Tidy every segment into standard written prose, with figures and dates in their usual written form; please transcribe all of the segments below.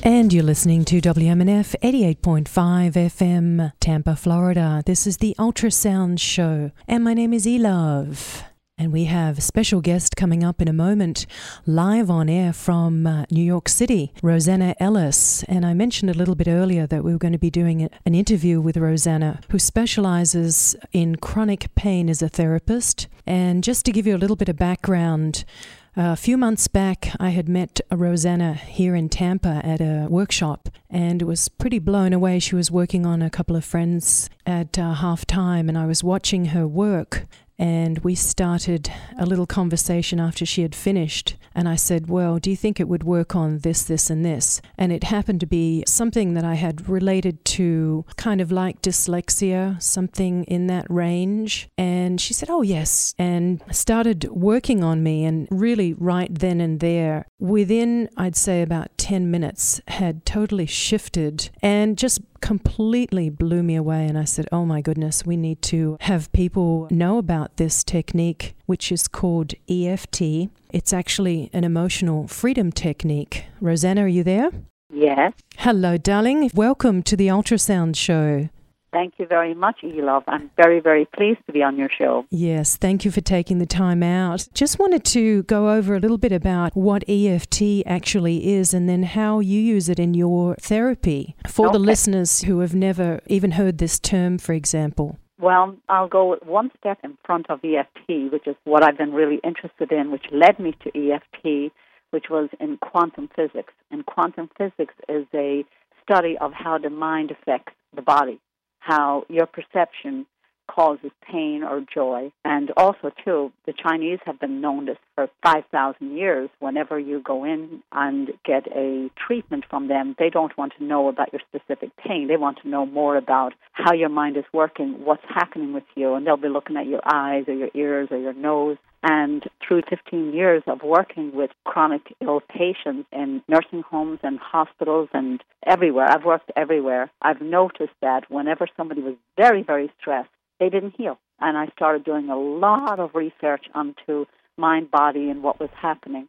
And you're listening to WMNF 88.5 FM, Tampa, Florida. This is the Ultrasound Show, and my name is Elove. And we have a special guest coming up in a moment, live on air from New York City, Rosanna Ellis. And I mentioned a little bit earlier that we were going to be doing an interview with Rosanna, who specializes in chronic pain as a therapist. And just to give you a little bit of background, a few months back, I had met Rosanna here in Tampa at a workshop and was pretty blown away. She was working on a couple of friends at halftime, and I was watching her work. And we started a little conversation after she had finished. And I said, well, do you think it would work on this, this, and this? And it happened to be something that I had related to kind of like dyslexia, something in that range. And she said, oh, yes. And started working on me. And really right then and there, within, I'd say about 10 minutes, had totally shifted and just completely blew me away. And I said, oh my goodness, we need to have people know about this technique, which is called EFT. It's actually an emotional freedom technique. Rosanna, are you there? Yes. Hello, darling. Welcome to the Ultrasound Show. Thank you very much, Elove. I'm very, very pleased to be on your show. Yes, thank you for taking the time out. Just wanted to go over a little bit about what EFT actually is and then how you use it in your therapy for the listeners who have never even heard this term, for example. Well, I'll go one step in front of EFT, which is what I've been really interested in, which led me to EFT, which was in quantum physics. And quantum physics is a study of how the mind affects the body, how your perception causes pain or joy. And also, too, the Chinese have been known this for 5,000 years. Whenever you go in and get a treatment from them, they don't want to know about your specific pain. They want to know more about how your mind is working, what's happening with you, and they'll be looking at your eyes or your ears or your nose. And through 15 years of working with chronic ill patients in nursing homes and hospitals and everywhere, I've worked everywhere, I've noticed that whenever somebody was very, very stressed, they didn't heal. And I started doing a lot of research onto mind, body, and what was happening.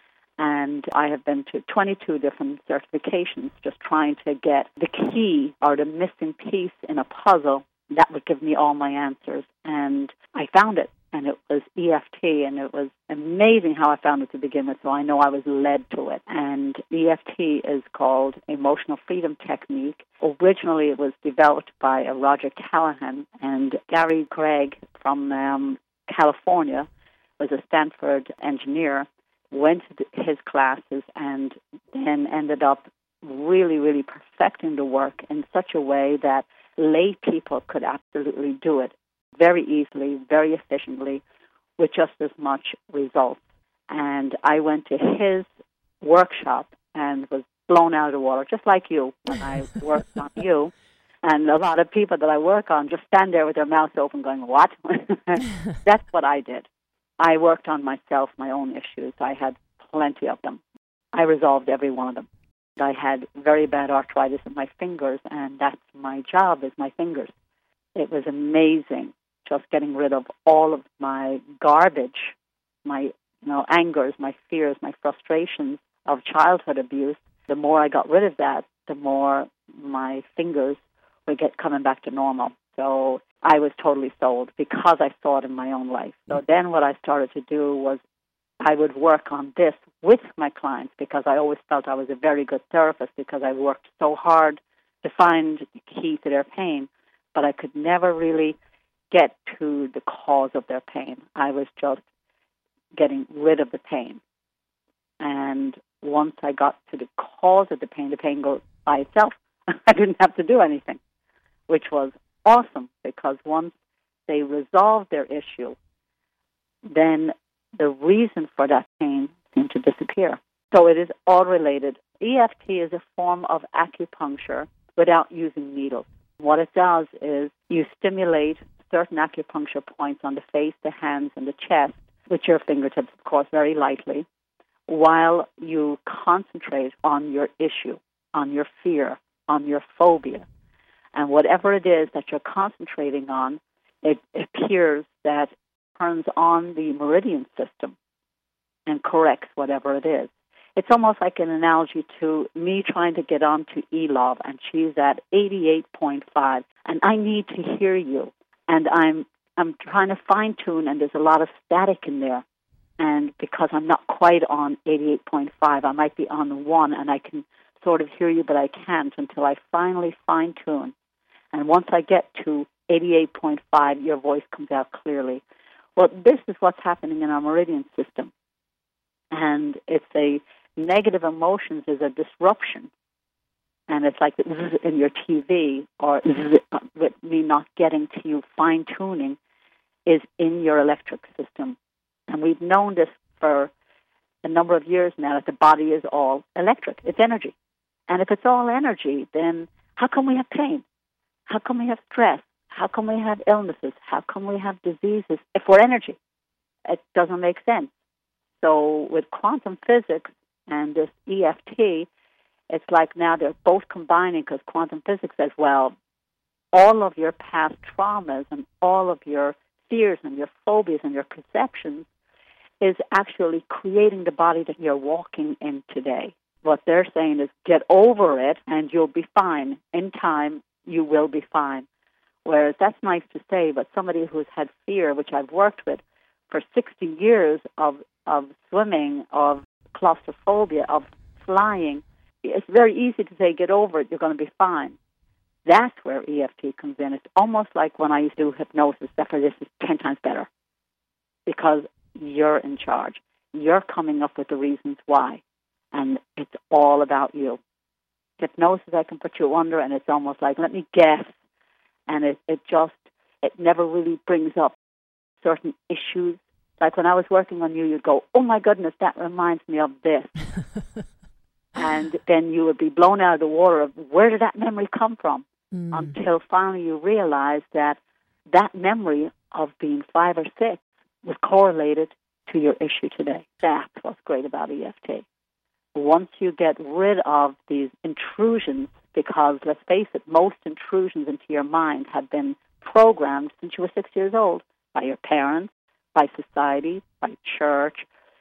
And I have been to 22 different certifications just trying to get the key or the missing piece in a puzzle that would give me all my answers. And I found it. And it was EFT, and it was amazing how I found it to begin with, so I know I was led to it. And EFT is called Emotional Freedom Technique. Originally, it was developed by Roger Callahan, and Gary Craig from California was a Stanford engineer, went to his classes, and then ended up really, really perfecting the work in such a way that lay people could absolutely do it very easily, very efficiently, with just as much results. And I went to his workshop and was blown out of the water, just like you, when I worked on you. And a lot of people that I work on just stand there with their mouths open going, what? That's what I did. I worked on myself, my own issues. I had plenty of them. I resolved every one of them. I had very bad arthritis in my fingers, and that's my job, is my fingers. It was amazing. Just getting rid of all of my garbage, my angers, my fears, my frustrations of childhood abuse. The more I got rid of that, the more my fingers would get coming back to normal. So I was totally sold because I saw it in my own life. So then what I started to do was I would work on this with my clients because I always felt I was a very good therapist because I worked so hard to find the key to their pain, but I could never really get to the cause of their pain. I was just getting rid of the pain. And once I got to the cause of the pain goes by itself. I didn't have to do anything, which was awesome because once they resolved their issue, then the reason for that pain seemed to disappear. So it is all related. EFT is a form of acupuncture without using needles. What it does is you stimulate certain acupuncture points on the face, the hands, and the chest, with your fingertips, of course, very lightly, while you concentrate on your issue, on your fear, on your phobia. And whatever it is that you're concentrating on, it appears that turns on the meridian system and corrects whatever it is. it's almost like an analogy to me trying to get on to E-Love, and she's at 88.5, and I need to hear you. And I'm trying to fine-tune, and there's a lot of static in there. And because I'm not quite on 88.5, I might be on 1, and I can sort of hear you, but I can't until I finally fine-tune. And once I get to 88.5, your voice comes out clearly. Well, this is what's happening in our meridian system. And it's a negative emotions is a disruption. And it's like in your TV, or with me not getting to you fine-tuning, is in your electric system. And we've known this for a number of years now, that the body is all electric. It's energy. And if it's all energy, then how come we have pain? How come we have stress? How come we have illnesses? How come we have diseases if we're energy? It doesn't make sense. So with quantum physics and this EFT, it's like now they're both combining, because quantum physics says, well, all of your past traumas and all of your fears and your phobias and your perceptions is actually creating the body that you're walking in today. What they're saying is get over it and you'll be fine. In time, you will be fine. Whereas that's nice to say, but somebody who's had fear, which I've worked with for 60 years of swimming, of claustrophobia, of flying, it's very easy to say, get over it, you're going to be fine. That's where EFT comes in. It's almost like when I used to do hypnosis, except for this is 10 times better, because you're in charge. You're coming up with the reasons why, and it's all about you. Hypnosis, I can put you under, and it's almost like, let me guess, and it never really brings up certain issues. Like when I was working on you, you'd go, oh my goodness, that reminds me of this. And then you would be blown out of the water of where did that memory come from? Until finally you realize that memory of being 5 or 6 was correlated to your issue today. That's what's great about EFT. Once you get rid of these intrusions, because let's face it, most intrusions into your mind have been programmed since you were 6 years old by your parents, by society, by church,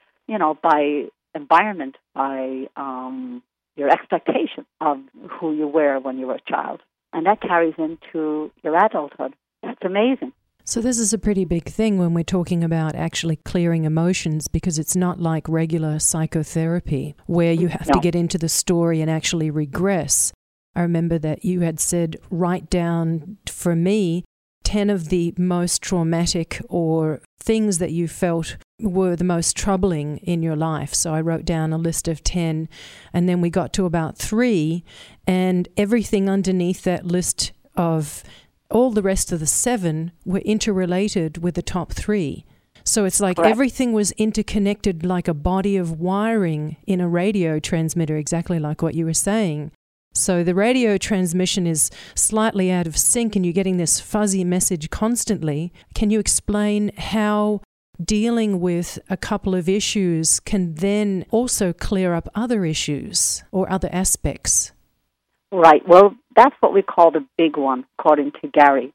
by environment, by your expectation of who you were when you were a child. And that carries into your adulthood. That's amazing. So this is a pretty big thing when we're talking about actually clearing emotions, because it's not like regular psychotherapy where you have to get into the story and actually regress. I remember that you had said, write down, for me, 10 of the most traumatic or things that you felt were the most troubling in your life. So I wrote down a list of 10, and then we got to about 3, and everything underneath that list of all the rest of the 7 were interrelated with the top 3. So it's like everything was interconnected like a body of wiring in a radio transmitter, exactly like what you were saying. So the radio transmission is slightly out of sync and you're getting this fuzzy message constantly. Can you explain how dealing with a couple of issues can then also clear up other issues or other aspects? Right. Well, that's what we call the big one, according to Gary.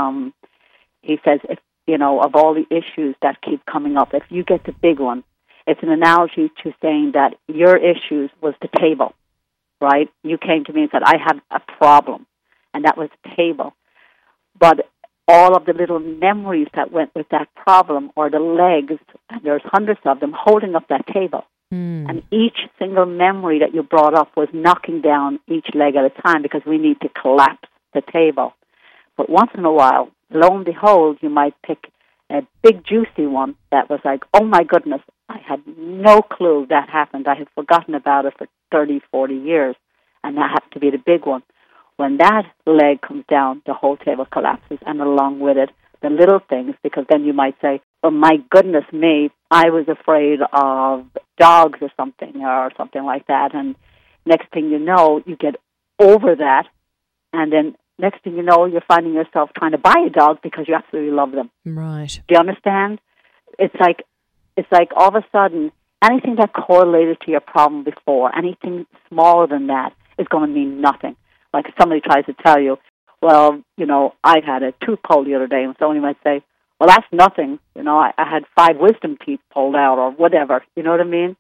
He says, if of all the issues that keep coming up, if you get the big one, it's an analogy to saying that your issues was the table. Right? You came to me and said, I have a problem, and that was the table. But all of the little memories that went with that problem, or the legs, and there's hundreds of them holding up that table. And each single memory that you brought up was knocking down each leg at a time, because we need to collapse the table. But once in a while, lo and behold, you might pick a big juicy one that was like, oh my goodness, I had no clue that happened. I had forgotten about it for 30, 40 years, and that happened to be the big one. When that leg comes down, the whole table collapses, and along with it, the little things, because then you might say, well, my goodness me, I was afraid of dogs or something like that, and next thing you know, you get over that, and then next thing you know, you're finding yourself trying to buy a dog because you absolutely love them. Right. Do you understand? It's like all of a sudden, anything that correlated to your problem before, anything smaller than that, is going to mean nothing. Like if somebody tries to tell you, well, I had a tooth pulled the other day, and somebody might say, well, that's nothing. I had 5 wisdom teeth pulled out or whatever. You know what I mean?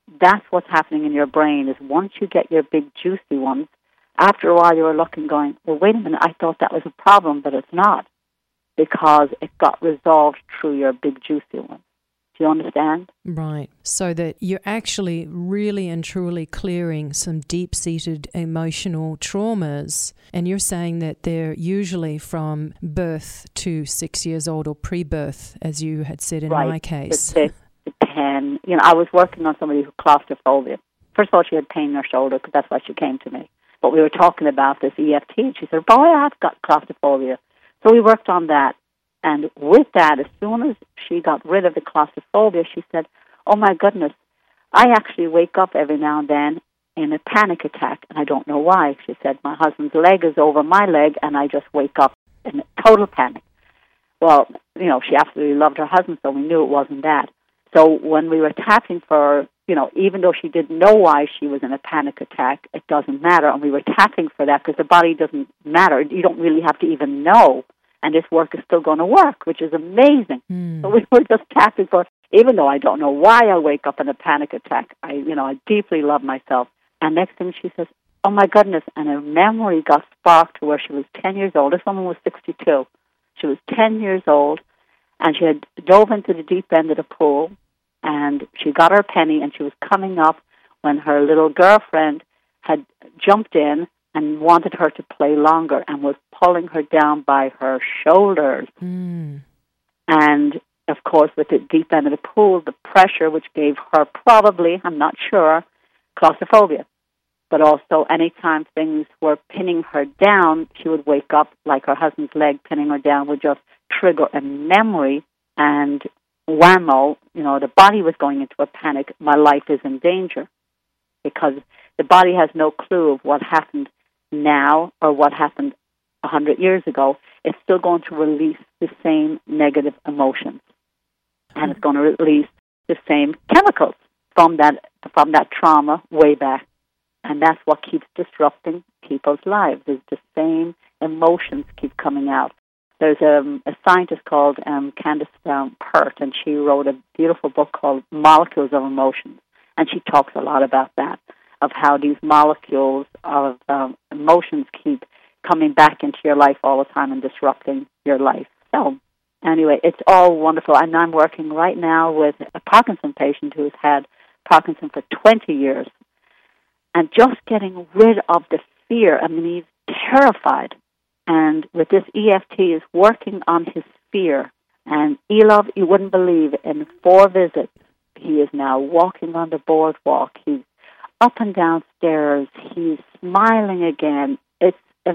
that's what's happening in your brain, is once you get your big juicy ones, after a while you were looking going, well, wait a minute, I thought that was a problem, but it's not, because it got resolved through your big juicy ones. Do you understand? Right. So that you're actually really and truly clearing some deep-seated emotional traumas. And you're saying that they're usually from birth to 6 years old or pre-birth, as you had said in my case. Right. The 10. I was working on somebody who had claustrophobia. First of all, she had pain in her shoulder because that's why she came to me. But we were talking about this EFT, and she said, boy, I've got claustrophobia. So we worked on that. And with that, as soon as she got rid of the claustrophobia, she said, oh, my goodness, I actually wake up every now and then in a panic attack, and I don't know why. She said, my husband's leg is over my leg, and I just wake up in total panic. Well, she absolutely loved her husband, so we knew it wasn't that. So when we were tapping for her, even though she didn't know why she was in a panic attack, it doesn't matter. And we were tapping for that because the body doesn't matter. You don't really have to even know. And this work is still going to work, which is amazing. So we were just tapping for, even though I don't know why I wake up in a panic attack, I deeply love myself. And next thing she says, oh my goodness, and a memory got sparked to where she was 10 years old. This woman was 62. She was 10 years old, and she had dove into the deep end of the pool, and she got her penny, and she was coming up when her little girlfriend had jumped in and wanted her to play longer and was pulling her down by her shoulders. And, of course, with the deep end of the pool, the pressure, which gave her probably, I'm not sure, claustrophobia. But also, anytime things were pinning her down, she would wake up like her husband's leg pinning her down would just trigger a memory, and whammo, the body was going into a panic. My life is in danger, because the body has no clue of what happened now or what happened 100 years ago. It's still going to release the same negative emotions, and it's going to release the same chemicals from that trauma way back. And that's what keeps disrupting people's lives, is the same emotions keep coming out. There's a scientist called Candace Pert, and she wrote a beautiful book called Molecules of Emotions, and she talks a lot about that, of how these molecules of emotions keep coming back into your life all the time and disrupting your life. So anyway, it's all wonderful. And I'm working right now with a Parkinson patient who's had Parkinson for 20 years. And just getting rid of the fear. I mean, he's terrified. And with this EFT is working on his fear. And Elov, you wouldn't believe, in 4 visits, he is now walking on the boardwalk. He's up and down stairs. He's smiling again. It's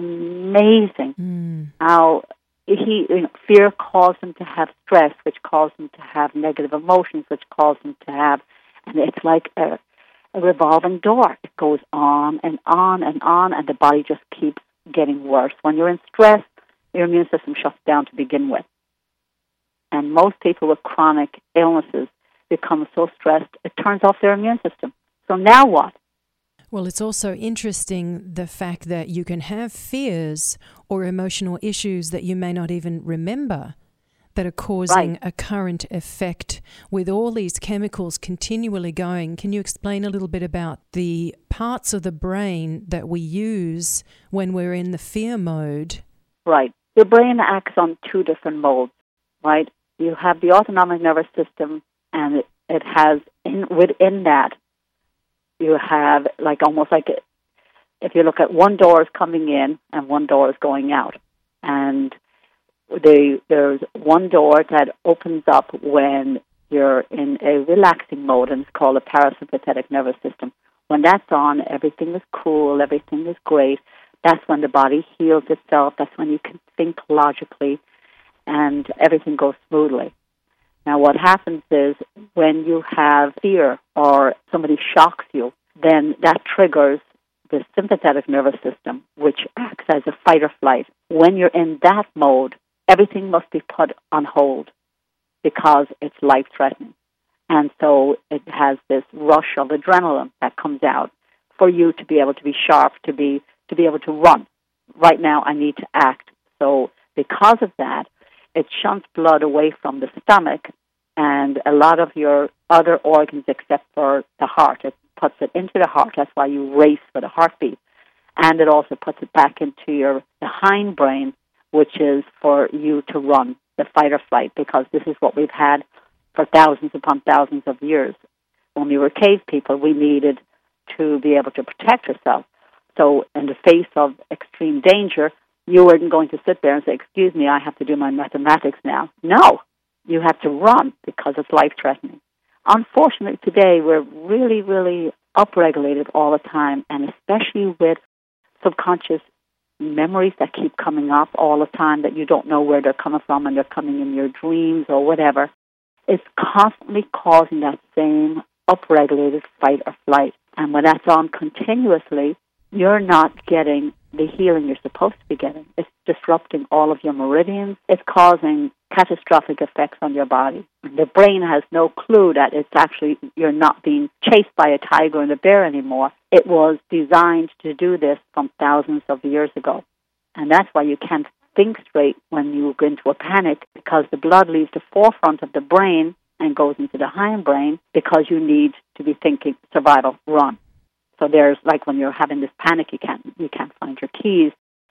amazing how fear caused him to have stress, which caused him to have negative emotions, which caused him to have, and it's like a revolving door. It goes on and on and on, and the body just keeps getting worse. When you're in stress, your immune system shuts down to begin with. And most people with chronic illnesses become so stressed, it turns off their immune system. So now what? Well, it's also interesting the fact that you can have fears or emotional issues that you may not even remember that are causing a current effect with all these chemicals continually going. Can you explain a little bit about the parts of the brain that we use when we're in the fear mode? Right. Your brain acts on 2 different modes, right? You have the autonomic nervous system, and it has, within that, you have almost like if you look at one door is coming in and one door is going out. And there's one door that opens up when you're in a relaxing mode, and it's called a parasympathetic nervous system. When that's on, everything is cool, everything is great. That's when the body heals itself. That's when you can think logically, and everything goes smoothly. Now, what happens is when you have fear or somebody shocks you, then that triggers the sympathetic nervous system, which acts as a fight or flight. When you're in that mode, everything must be put on hold because it's life-threatening. And so it has this rush of adrenaline that comes out for you to be able to be sharp, to be able to run. Right now, I need to act. So because of that, it shunts blood away from the stomach and a lot of your other organs except for the heart. It puts it into the heart. That's why you race for the heartbeat. And it also puts it back into the hindbrain, which is for you to run, the fight or flight, because this is what we've had for thousands upon thousands of years. When we were cave people, we needed to be able to protect ourselves. So in the face of extreme danger, you weren't going to sit there and say, excuse me, I have to do my mathematics now. No, you have to run because it's life-threatening. Unfortunately, today, we're really, really upregulated all the time, and especially with subconscious memories that keep coming up all the time that you don't know where they're coming from, and they're coming in your dreams or whatever. It's constantly causing that same upregulated fight or flight. And when that's on continuously, you're not getting the healing you're supposed to be getting. It's disrupting all of your meridians. It's causing catastrophic effects on your body. The brain has no clue that it's actually, you're not being chased by a tiger and a bear anymore. It was designed to do this from thousands of years ago. And that's why you can't think straight when you go into a panic, because the blood leaves the forefront of the brain and goes into the hindbrain, because you need to be thinking survival, run. So there's, like, when you're having this panic, you can't find your keys,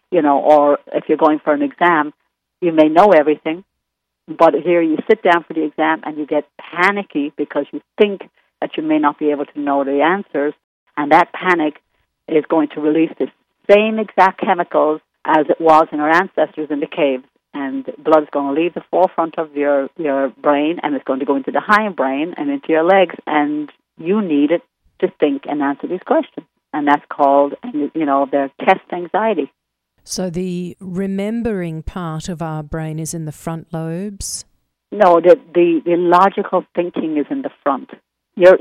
or if you're going for an exam, you may know everything, but here you sit down for the exam and you get panicky because you think that you may not be able to know the answers, and that panic is going to release the same exact chemicals as it was in our ancestors in the caves. And blood's going to leave the forefront of your brain, and it's going to go into the hindbrain and into your legs, and you need it to think and answer these questions. And that's called, their test anxiety. So the remembering part of our brain is in the front lobes? No, the logical thinking is in the front. Your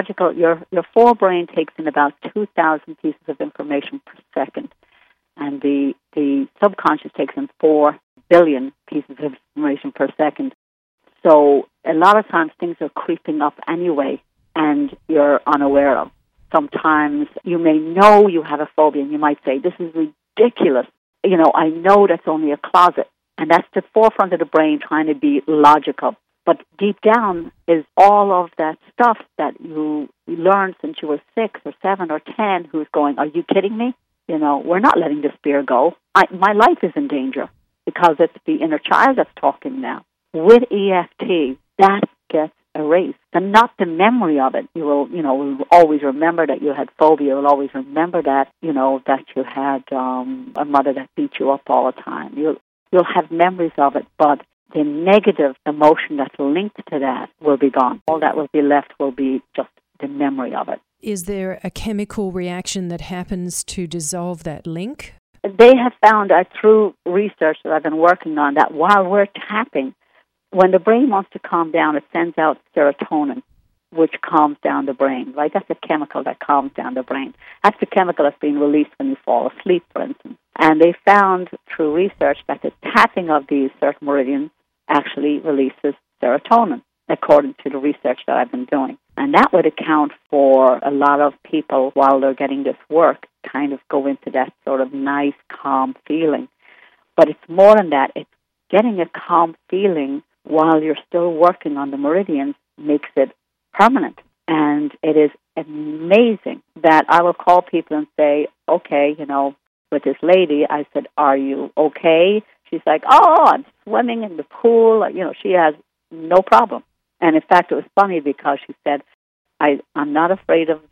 forebrain takes in about 2,000 pieces of information per second, and the subconscious takes in 4 billion pieces of information per second. So a lot of times things are creeping up anyway, and you're unaware of. Sometimes you may know you have a phobia, and you might say, this is ridiculous. I know that's only a closet. And that's the forefront of the brain trying to be logical. But deep down is all of that stuff that you learned since you were 6 or 7 or 10 who's going, are you kidding me? We're not letting this beer go. My life is in danger, because it's the inner child that's talking now. With EFT, that gets erased, and not the memory of it. You will always remember that you had phobia. You will always remember that, that you had a mother that beat you up all the time. You'll have memories of it, but the negative emotion that's linked to that will be gone. All that will be left will be just the memory of it. Is there a chemical reaction that happens to dissolve that link? They have found out through research that I've been working on that while we're tapping, when the brain wants to calm down, it sends out serotonin, which calms down the brain, right? That's a chemical that calms down the brain. That's the chemical that's being released when you fall asleep, for instance. And they found through research that the tapping of these certain meridians actually releases serotonin, according to the research that I've been doing. And that would account for a lot of people, while they're getting this work, kind of go into that sort of nice, calm feeling. But it's more than that. It's getting a calm feeling while you're still working on the meridians makes it permanent. And it is amazing that I will call people and say, okay, with this lady, I said, are you okay? She's like, oh, I'm swimming in the pool. She has no problem. And in fact, it was funny because she said, I'm not afraid of,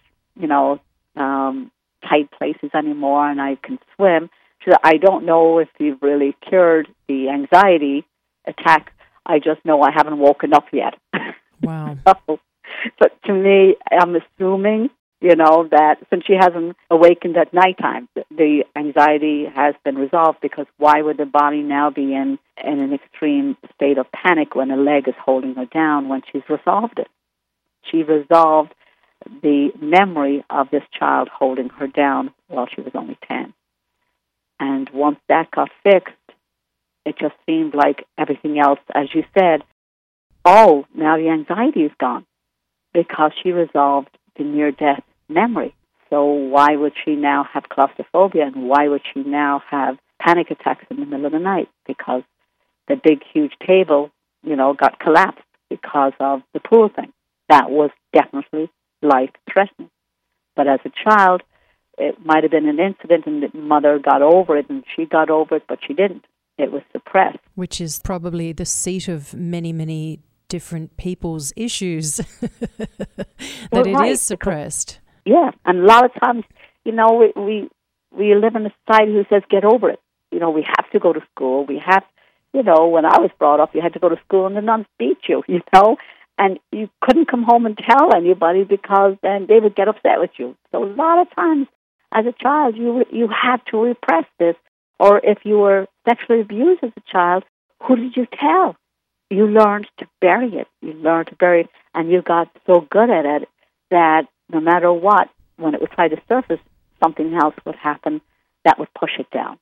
tight places anymore, and I can swim. She said, I don't know if you've really cured the anxiety attack. I just know I haven't woken up yet. Wow. But to me, I'm assuming, that since she hasn't awakened at nighttime, the anxiety has been resolved, because why would the body now be in an extreme state of panic when a leg is holding her down when she's resolved it? She resolved the memory of this child holding her down while she was only 10. And once that got fixed, it just seemed like everything else, as you said, now the anxiety is gone, because she resolved the near-death memory. So why would she now have claustrophobia, and why would she now have panic attacks in the middle of the night? Because the big, huge table, got collapsed, because of the pool thing. That was definitely life-threatening. But as a child, it might have been an incident and the mother got over it and she got over it, but she didn't. It was suppressed. Which is probably the seat of many, many different people's issues, that it is suppressed. Yeah, and a lot of times, we live in a society who says, get over it. We have to go to school. We have, when I was brought up, you had to go to school and the nuns beat you, and you couldn't come home and tell anybody because then they would get upset with you. So a lot of times as a child, you had to repress this. Or if you were sexually abused as a child, who did you tell? You learned to bury it. And you got so good at it that no matter what, when it would try to surface, something else would happen that would push it down,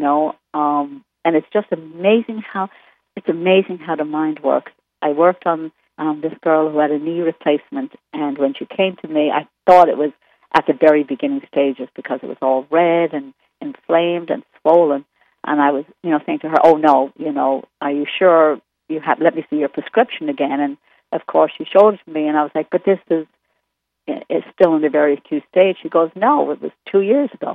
And it's just amazing how the mind works. I worked on this girl who had a knee replacement, and when she came to me, I thought it was at the very beginning stages because it was all red and inflamed and swollen. And I was, saying to her, oh, no, are you sure let me see your prescription again? And, of course, she showed it to me, and I was like, but this is still in the very acute stage. She goes, no, it was 2 years ago.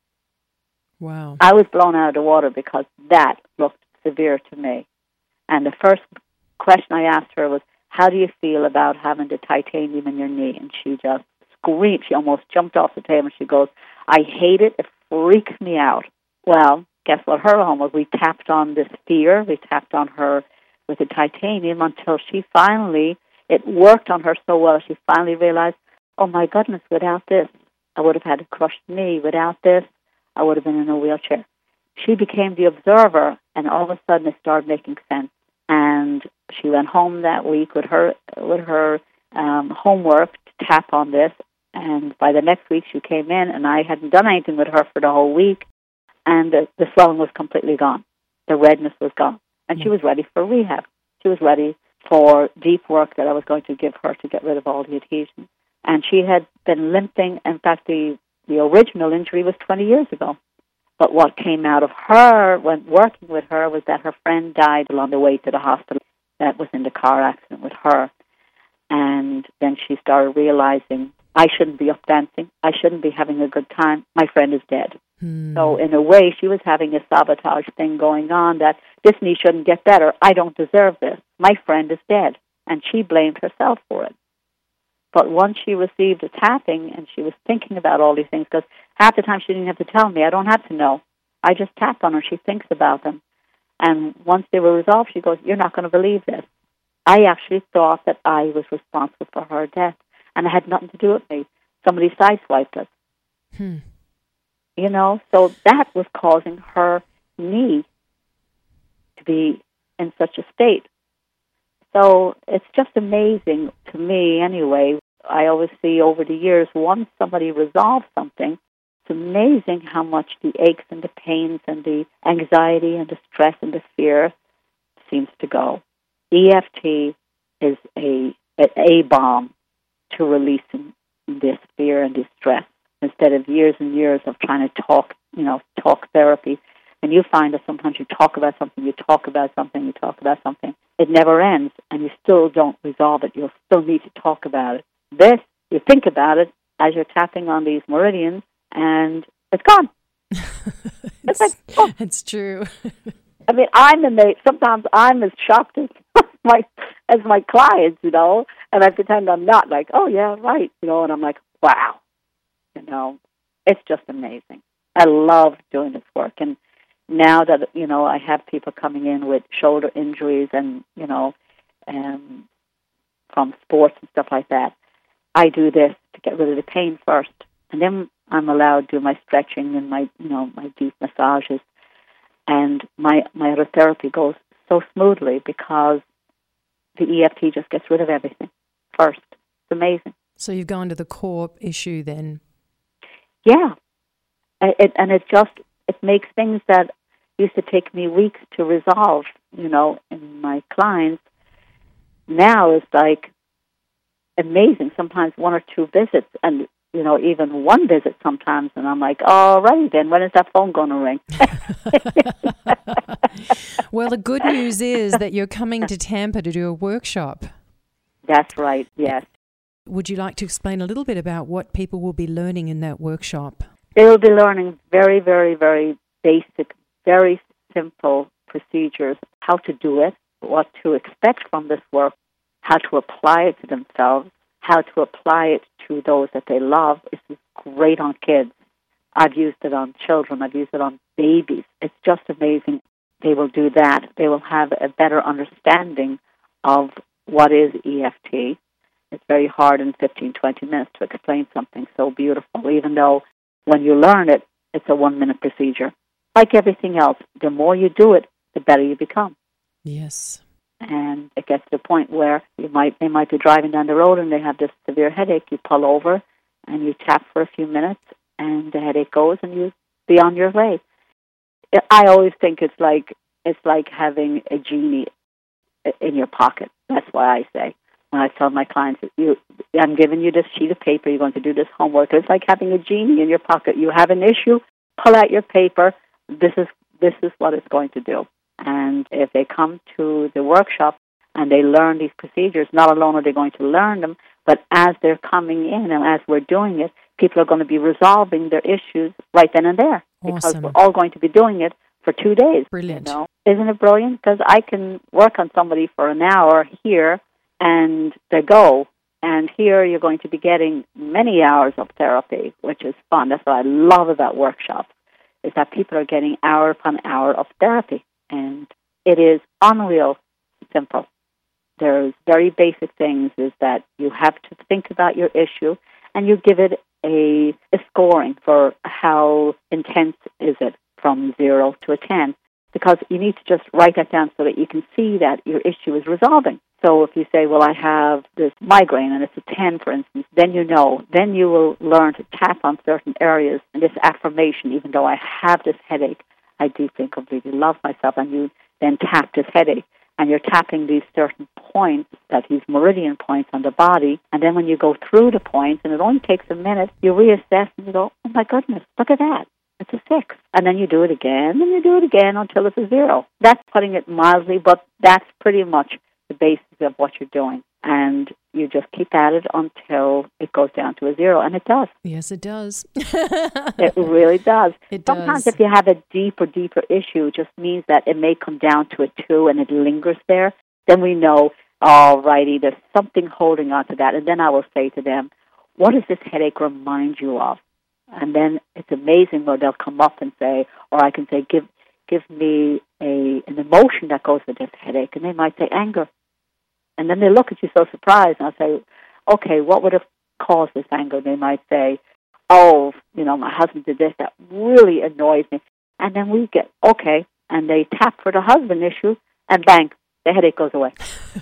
Wow. I was blown out of the water because that looked severe to me. And the first question I asked her was, how do you feel about having the titanium in your knee? And she just screamed. She almost jumped off the table. She goes, I hate it. It freaks me out. Well, guess what her home was? We tapped on this fear. We tapped on her with the titanium until she finally, it worked on her so well, she finally realized, oh my goodness, without this, I would have had a crushed knee. Without this, I would have been in a wheelchair. She became the observer, and all of a sudden it started making sense. And she went home that week with her homework to tap on this. And by the next week, she came in, and I hadn't done anything with her for the whole week, and the swelling was completely gone. The redness was gone. And she was ready for rehab. She was ready for deep work that I was going to give her to get rid of all the adhesions. And she had been limping. In fact, the original injury was 20 years ago. But what came out of her when working with her was that her friend died along the way to the hospital that was in the car accident with her. And then she started realizing, I shouldn't be up dancing. I shouldn't be having a good time. My friend is dead. So in a way, she was having a sabotage thing going on that this knee shouldn't get better. I don't deserve this. My friend is dead. And she blamed herself for it. But once she received a tapping and she was thinking about all these things, because half the time she didn't have to tell me. I don't have to know. I just tap on her. She thinks about them. And once they were resolved, she goes, you're not going to believe this. I actually thought that I was responsible for her death. And it had nothing to do with me. Somebody sideswiped us. So that was causing her knee to be in such a state. So it's just amazing to me anyway. I always see over the years, once somebody resolves something, it's amazing how much the aches and the pains and the anxiety and the stress and the fear seems to go. EFT is a bomb to releasing this fear and this stress instead of years and years of trying to talk therapy. And you find that sometimes you talk about something, it never ends, and you still don't resolve it. You'll still need to talk about it. This, you think about it as you're tapping on these meridians, and it's gone. It's like, oh. It's true. I mean, I'm amazed. Sometimes I'm as shocked as my clients, and I pretend I'm not, like, oh, yeah, right, and I'm like, wow. It's just amazing. I love doing this work, and now that, I have people coming in with shoulder injuries and, from sports and stuff like that, I do this to get rid of the pain first. And then I'm allowed to do my stretching and my deep massages. And my other therapy goes so smoothly because the EFT just gets rid of everything first. It's amazing. So you've gone to the core issue then? Yeah. It makes things that used to take me weeks to resolve, in my clients. Now it's like amazing. Sometimes 1 or 2 visits and, even 1 visit sometimes. And I'm like, all righty then, when is that phone going to ring? Well, the good news is that you're coming to Tampa to do a workshop. That's right, yes. Would you like to explain a little bit about what people will be learning in that workshop? They will be learning very, very, very basic, very simple procedures, how to do it, what to expect from this work, how to apply it to themselves, how to apply it to those that they love. This is great on kids. I've used it on children. I've used it on babies. It's just amazing. They will do that. They will have a better understanding of what is EFT. It's very hard in 15, 20 minutes to explain something so beautiful, even though when you learn it, it's a 1-minute procedure. Like everything else, the more you do it, the better you become. Yes. And it gets to the point where they might be driving down the road and they have this severe headache. You pull over and you tap for a few minutes and the headache goes and you be on your way. I always think it's like having a genie in your pocket. That's why I say, when I tell my clients, I'm giving you this sheet of paper, you're going to do this homework. It's like having a genie in your pocket. You have an issue, pull out your paper. This is what it's going to do. And if they come to the workshop and they learn these procedures, not alone are they going to learn them, but as they're coming in and as we're doing it, people are going to be resolving their issues right then and there. Because Awesome. we're all going to be doing it for 2 days. Brilliant. You know? Isn't it brilliant? Because I can work on somebody for an hour here and they go. And here you're going to be getting many hours of therapy, which is fun. That's what I love about workshops, is that people are getting hour upon hour of therapy. And it is unreal simple. There's very basic things, is that you have to think about your issue and you give it a scoring for how intense is it from 0 to a 10. Because you need to just write that down so that you can see that your issue is resolving. So if you say, well, I have this migraine and it's a 10, for instance, then you know. Then you will learn to tap on certain areas. And this affirmation, even though I have this headache, I deeply and completely love myself. And you then tap this headache. And you're tapping these certain points, these meridian points on the body. And then when you go through the points, and it only takes a minute, you reassess and you go, oh my goodness, look at that. It's a 6. And then you do it again, and you do it again until it's a 0. That's putting it mildly, but that's pretty much the basis of what you're doing. And you just keep at it until it goes down to a 0, and it does. Yes, it does. It really does. It Sometimes does. if you have a deeper issue, it just means that it may come down to a 2 and it lingers there. Then we know, all righty, there's something holding on to that. And then I will say to them, what does this headache remind you of? And then it's amazing where they'll come up and say, or I can say, give me an emotion that goes with this headache. And they might say anger. And then they look at you so surprised, and I'll say, okay, what would have caused this anger? They might say, oh, my husband did this, that really annoys me. And then we get, okay, and they tap for the husband issue, and bang, the headache goes away.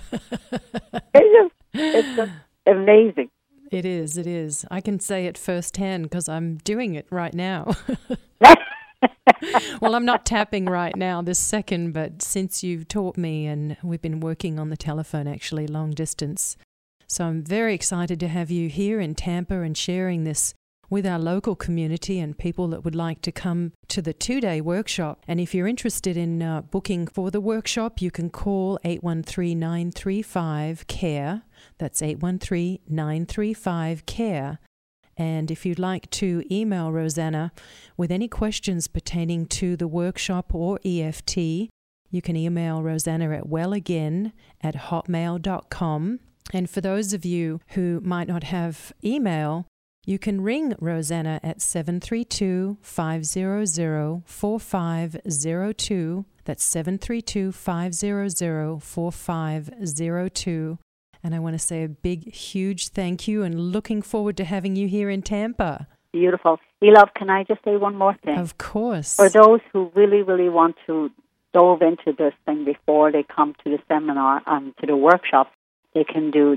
It's just amazing. It is. I can say it firsthand because I'm doing it right now. Well, I'm not tapping right now this second, but since you've taught me, and we've been working on the telephone actually long distance. So I'm very excited to have you here in Tampa and sharing this with our local community and people that would like to come to the 2-day workshop. And if you're interested in booking for the workshop, you can call 813-935-CARE. That's 813-935-CARE. And if you'd like to email Rosanna with any questions pertaining to the workshop or EFT, you can email Rosanna at wellagain@hotmail.com. And for those of you who might not have email, you can ring Rosanna at 732-500-4502. That's 732-500-4502. And I want to say a big, huge thank you and looking forward to having you here in Tampa. Beautiful. Elove, can I just say one more thing? Of course. For those who really, really want to dove into this thing before they come to the seminar, to the workshop, they can do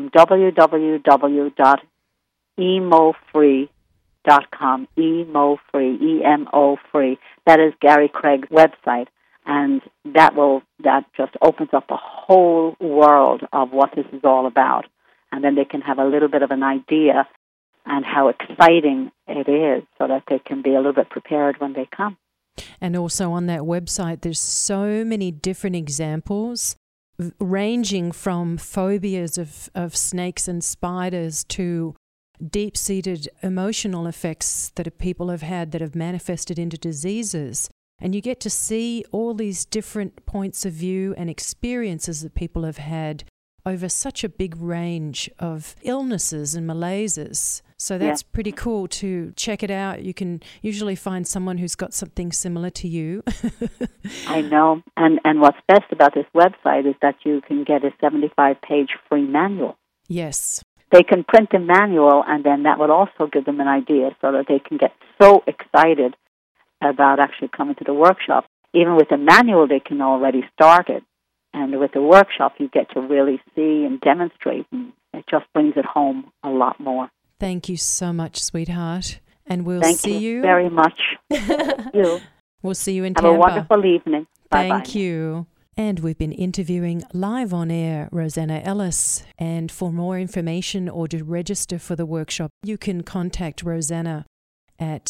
www.emofree.com, emofree, E-M-O free. That is Gary Craig's website. And that just opens up a whole world of what this is all about. And then they can have a little bit of an idea and how exciting it is so that they can be a little bit prepared when they come. And also on that website, there's so many different examples, ranging from phobias of snakes and spiders to deep-seated emotional effects that people have had that have manifested into diseases. And you get to see all these different points of view and experiences that people have had over such a big range of illnesses and malaises. So that's pretty cool to check it out. You can usually find someone who's got something similar to you. I know. And what's best about this website is that you can get a 75-page free manual. Yes. They can print the manual, and then that would also give them an idea so that they can get so excited about actually coming to the workshop. Even with the manual, they can already start it. And with the workshop, you get to really see and demonstrate, and it just brings it home a lot more. Thank you so much, sweetheart. And we'll Thank see you you very much. Thank you. We'll see you in Have Tampa. a wonderful evening. Bye-bye. Thank you. And we've been interviewing live on air Rosanna Ellis. And for more information or to register for the workshop, you can contact Rosanna at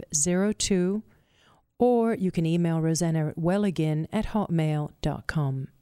732-500-4502, or you can email Rosanna at wellagain@hotmail.com.